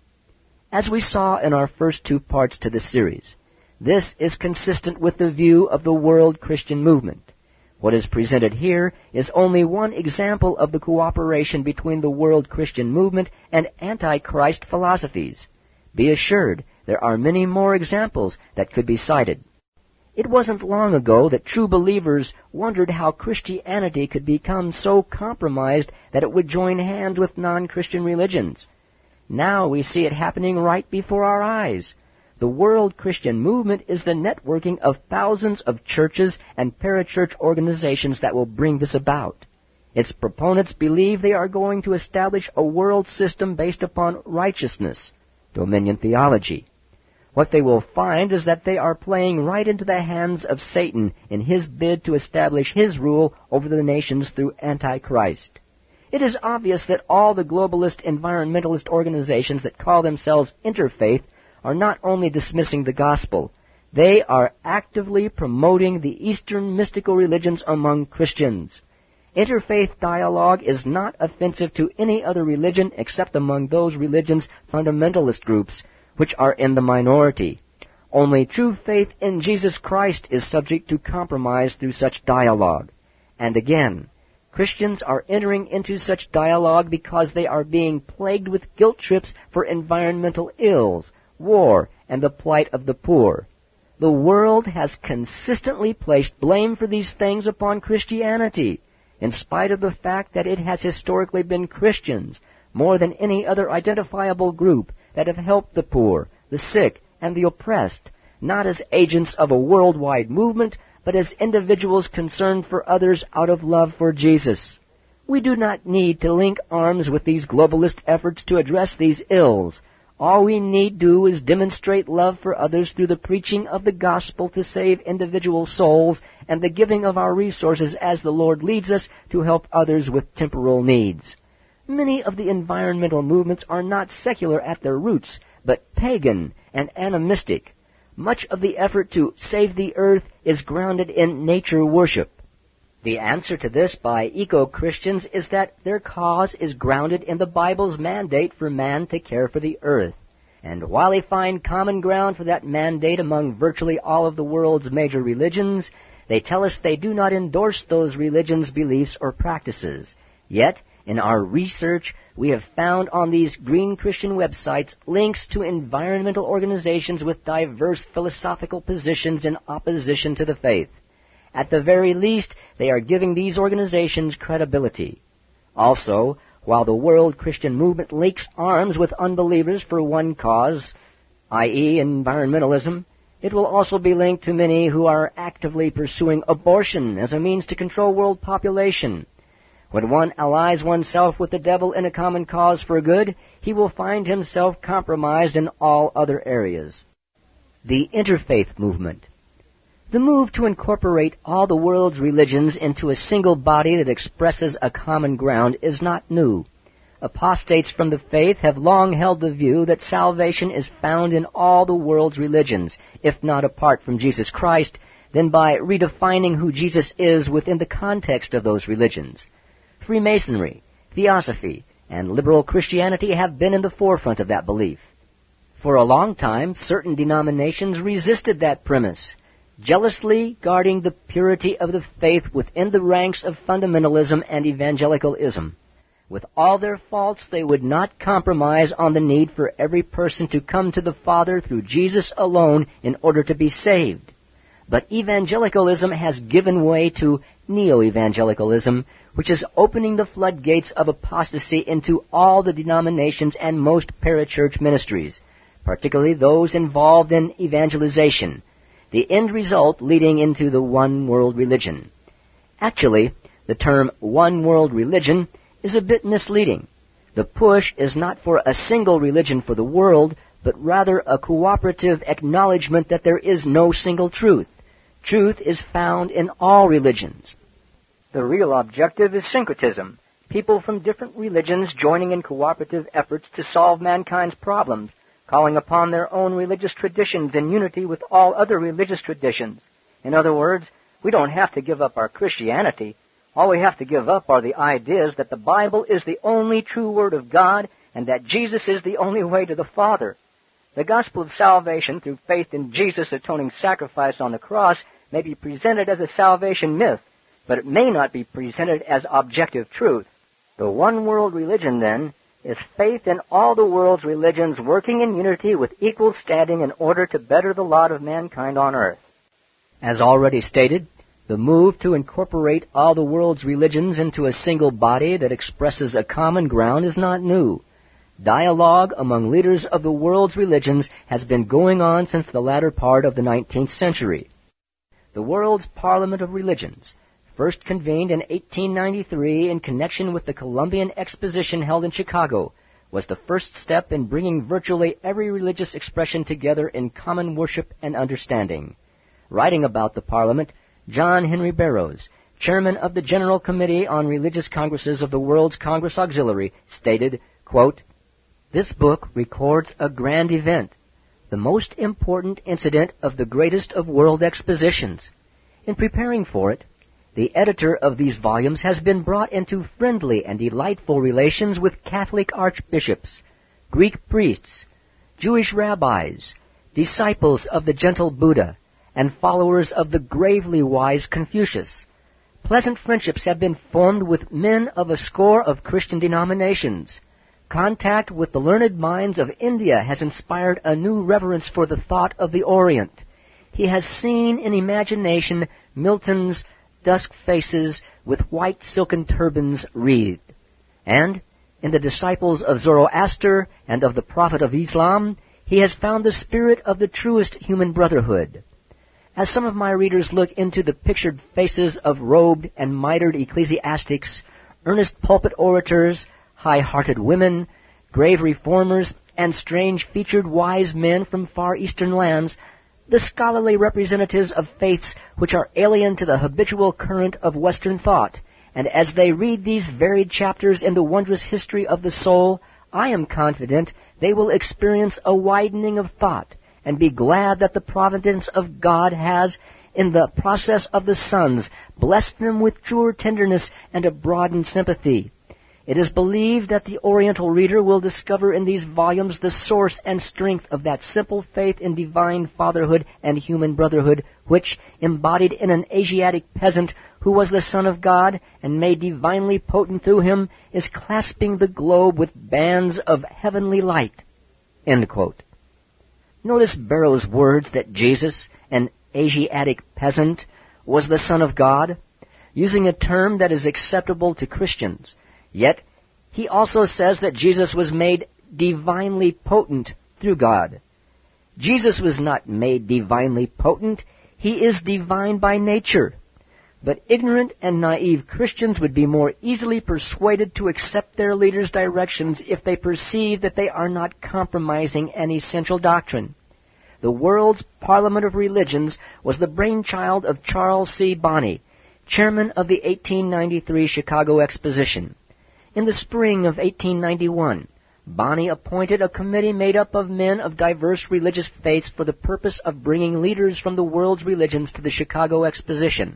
As we saw in our first two parts to this series, this is consistent with the view of the world Christian movement. What is presented here is only one example of the cooperation between the world Christian movement and Antichrist philosophies. Be assured, there are many more examples that could be cited. It wasn't long ago that true believers wondered how Christianity could become so compromised that it would join hands with non-Christian religions. Now we see it happening right before our eyes. The world Christian movement is the networking of thousands of churches and parachurch organizations that will bring this about. Its proponents believe they are going to establish a world system based upon righteousness, dominion theology. What they will find is that they are playing right into the hands of Satan in his bid to establish his rule over the nations through Antichrist. It is obvious that all the globalist environmentalist organizations that call themselves interfaith are not only dismissing the gospel, they are actively promoting the Eastern mystical religions among Christians. Interfaith dialogue is not offensive to any other religion except among those religions' fundamentalist groups, which are in the minority. Only true faith in Jesus Christ is subject to compromise through such dialogue. And again, Christians are entering into such dialogue because they are being plagued with guilt trips for environmental ills, war, and the plight of the poor. The world has consistently placed blame for these things upon Christianity, in spite of the fact that it has historically been Christians, more than any other identifiable group, that have helped the poor, the sick, and the oppressed, not as agents of a worldwide movement, but as individuals concerned for others out of love for Jesus. We do not need to link arms with these globalist efforts to address these ills. All we need do is demonstrate love for others through the preaching of the gospel to save individual souls and the giving of our resources as the Lord leads us to help others with temporal needs. Many of the environmental movements are not secular at their roots, but pagan and animistic. Much of the effort to save the earth is grounded in nature worship. The answer to this by eco-Christians is that their cause is grounded in the Bible's mandate for man to care for the earth. And while they find common ground for that mandate among virtually all of the world's major religions, they tell us they do not endorse those religions' beliefs or practices. Yet, in our research, we have found on these green Christian websites links to environmental organizations with diverse philosophical positions in opposition to the faith. At the very least, they are giving these organizations credibility. Also, while the world Christian movement links arms with unbelievers for one cause, i.e. environmentalism, it will also be linked to many who are actively pursuing abortion as a means to control world population. When one allies oneself with the devil in a common cause for good, he will find himself compromised in all other areas. The interfaith movement. The move to incorporate all the world's religions into a single body that expresses a common ground is not new. Apostates from the faith have long held the view that salvation is found in all the world's religions, if not apart from Jesus Christ, then by redefining who Jesus is within the context of those religions. Freemasonry, Theosophy, and liberal Christianity have been in the forefront of that belief. For a long time, certain denominations resisted that premise, jealously guarding the purity of the faith within the ranks of fundamentalism and evangelicalism. With all their faults, they would not compromise on the need for every person to come to the Father through Jesus alone in order to be saved. But evangelicalism has given way to neo-evangelicalism, which is opening the floodgates of apostasy into all the denominations and most parachurch ministries, particularly those involved in evangelization, the end result leading into the one world religion. Actually, the term one world religion is a bit misleading. The push is not for a single religion for the world, but rather a cooperative acknowledgement that there is no single truth. Truth is found in all religions. The real objective is syncretism, people from different religions joining in cooperative efforts to solve mankind's problems, calling upon their own religious traditions in unity with all other religious traditions. In other words, we don't have to give up our Christianity. All we have to give up are the ideas that the Bible is the only true Word of God and that Jesus is the only way to the Father. The gospel of salvation through faith in Jesus' atoning sacrifice on the cross may be presented as a salvation myth, but it may not be presented as objective truth. The one world religion, then, is faith in all the world's religions working in unity with equal standing in order to better the lot of mankind on earth. As already stated, the move to incorporate all the world's religions into a single body that expresses a common ground is not new. Dialogue among leaders of the world's religions has been going on since the latter part of the 19th century. The World's Parliament of Religions, first convened in 1893 in connection with the Columbian Exposition held in Chicago, was the first step in bringing virtually every religious expression together in common worship and understanding. Writing about the Parliament, John Henry Barrows, chairman of the General Committee on Religious Congresses of the World's Congress Auxiliary, stated, quote, "This book records a grand event, the most important incident of the greatest of world expositions. In preparing for it, the editor of these volumes has been brought into friendly and delightful relations with Catholic archbishops, Greek priests, Jewish rabbis, disciples of the gentle Buddha, and followers of the gravely wise Confucius. Pleasant friendships have been formed with men of a score of Christian denominations. Contact with the learned minds of India has inspired a new reverence for the thought of the Orient. He has seen in imagination Milton's dusk faces with white silken turbans wreathed. And in the disciples of Zoroaster and of the Prophet of Islam, he has found the spirit of the truest human brotherhood. As some of my readers look into the pictured faces of robed and mitred ecclesiastics, earnest pulpit orators, high-hearted women, grave reformers, and strange-featured wise men from far eastern lands, the scholarly representatives of faiths which are alien to the habitual current of Western thought, and as they read these varied chapters in the wondrous history of the soul, I am confident they will experience a widening of thought, and be glad that the providence of God has, in the process of the sons, blessed them with truer tenderness and a broadened sympathy. It is believed that the Oriental reader will discover in these volumes the source and strength of that simple faith in divine fatherhood and human brotherhood, which, embodied in an Asiatic peasant who was the Son of God and made divinely potent through him, is clasping the globe with bands of heavenly light." End quote. Notice Barrow's words that Jesus, an Asiatic peasant, was the Son of God, using a term that is acceptable to Christians. Yet, he also says that Jesus was made divinely potent through God. Jesus was not made divinely potent. He is divine by nature. But ignorant and naive Christians would be more easily persuaded to accept their leaders' directions if they perceive that they are not compromising an essential doctrine. The World's Parliament of Religions was the brainchild of Charles C. Bonney, chairman of the 1893 Chicago Exposition. In the spring of 1891, Bonney appointed a committee made up of men of diverse religious faiths for the purpose of bringing leaders from the world's religions to the Chicago Exposition.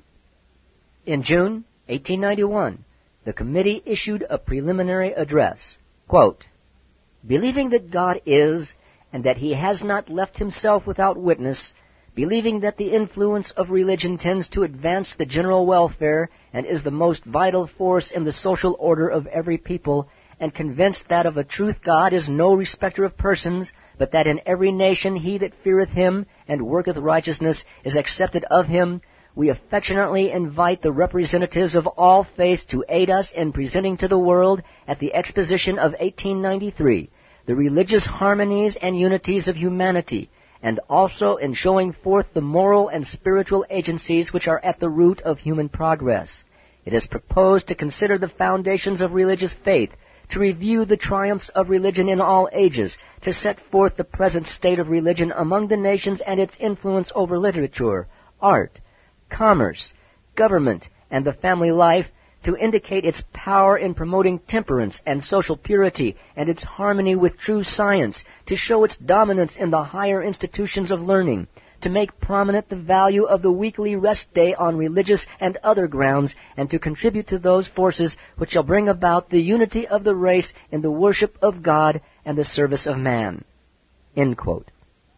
In June 1891, the committee issued a preliminary address. Quote, "Believing that God is, and that he has not left himself without witness, believing that the influence of religion tends to advance the general welfare and is the most vital force in the social order of every people, and convinced that of a truth God is no respecter of persons, but that in every nation he that feareth him and worketh righteousness is accepted of him, we affectionately invite the representatives of all faiths to aid us in presenting to the world at the Exposition of 1893 the religious harmonies and unities of humanity, and also in showing forth the moral and spiritual agencies which are at the root of human progress. It is proposed to consider the foundations of religious faith, to review the triumphs of religion in all ages, to set forth the present state of religion among the nations and its influence over literature, art, commerce, government, and the family life, to indicate its power in promoting temperance and social purity and its harmony with true science, to show its dominance in the higher institutions of learning, to make prominent the value of the weekly rest day on religious and other grounds, and to contribute to those forces which shall bring about the unity of the race in the worship of God and the service of man." End quote.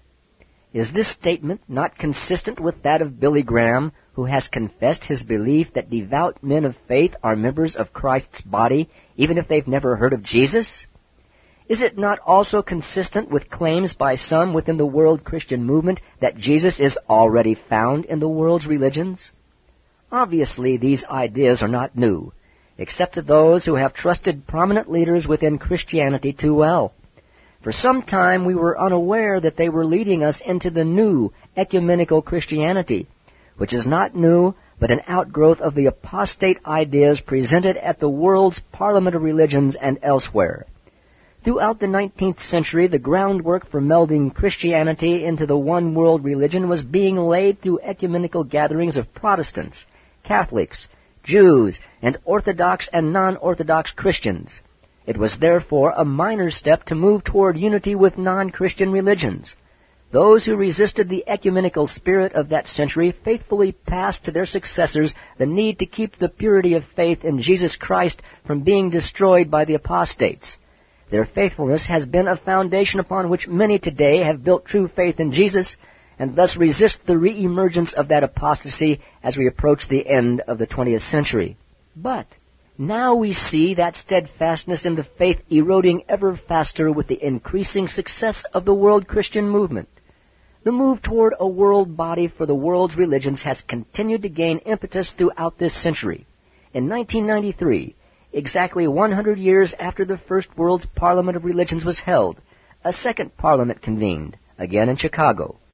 Is this statement not consistent with that of Billy Graham, who has confessed his belief that devout men of faith are members of Christ's body, even if they've never heard of Jesus? Is it not also consistent with claims by some within the world Christian movement that Jesus is already found in the world's religions? Obviously, these ideas are not new, except to those who have trusted prominent leaders within Christianity too well. For some time we were unaware that they were leading us into the new ecumenical Christianity, which is not new, but an outgrowth of the apostate ideas presented at the World's Parliament of Religions and elsewhere. Throughout the 19th century, the groundwork for melding Christianity into the one world religion was being laid through ecumenical gatherings of Protestants, Catholics, Jews, and Orthodox and non-Orthodox Christians. It was therefore a minor step to move toward unity with non-Christian religions. Those who resisted the ecumenical spirit of that century faithfully passed to their successors the need to keep the purity of faith in Jesus Christ from being destroyed by the apostates. Their faithfulness has been a foundation upon which many today have built true faith in Jesus, and thus resist the re-emergence of that apostasy as we approach the end of the 20th century. But now we see that steadfastness in the faith eroding ever faster with the increasing success of the world Christian movement. The move toward a world body for the world's religions has continued to gain impetus throughout this century. In 1993, exactly 100 years after the first World's Parliament of Religions was held, a second parliament convened, again in Chicago.